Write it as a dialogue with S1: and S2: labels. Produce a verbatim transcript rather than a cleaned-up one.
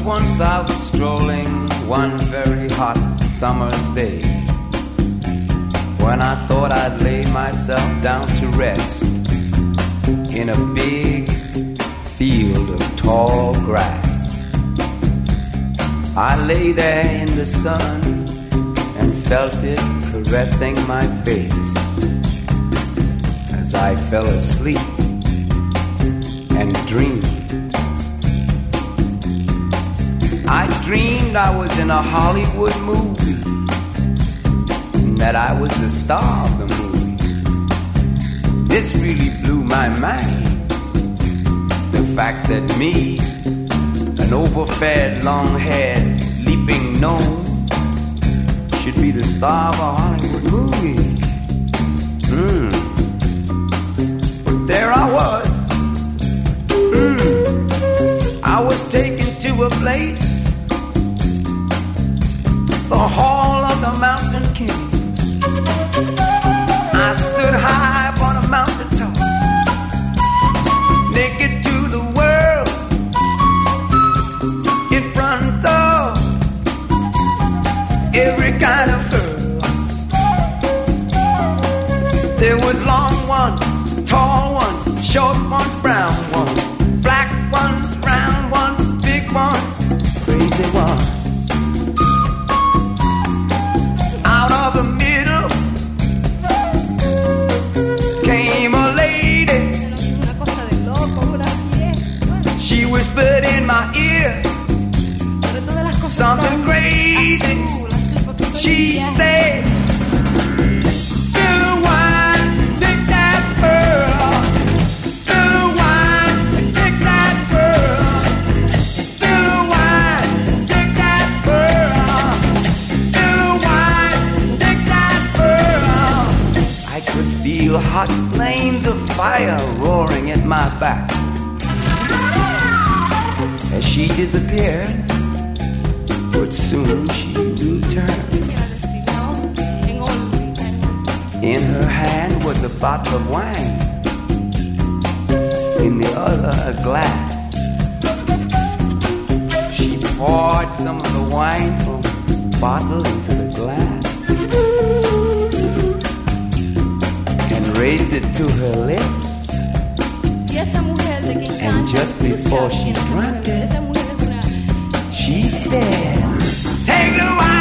S1: once out strolling one very hot summer's day, when I thought I'd lay myself down to rest in a big field of tall grass. I lay there in the sun and felt it caressing my face as I fell asleep and dreamed. I dreamed I was in a Hollywood movie and that I was the star of the movie. This really blew my mind. The fact that me, an overfed, long-haired, leaping gnome, should be the star of a Hollywood movie. Hmm. But there I was. Hmm. I was taken to a place, the Hall of the Mountain King. I stood high upon a mountain top, naked to the world, in front of every kind of girl. There was long ones, tall ones, short ones, brown ones, black ones, round ones, big ones, crazy ones. Out of the middle came a lady. She whispered in my ear something crazy. She said, "Do wine, take that pearl. Do wine, take that pearl. Do wine, take that pearl. Do wine, take that pearl." I could feel hot flames of fire roaring at my back as she disappeared, but soon she returned. In her hand was a bottle of wine, in the other a glass. She poured some of the wine from the bottle into the glass and raised it to her lips. And just before she drank it, she said, "Take the wine."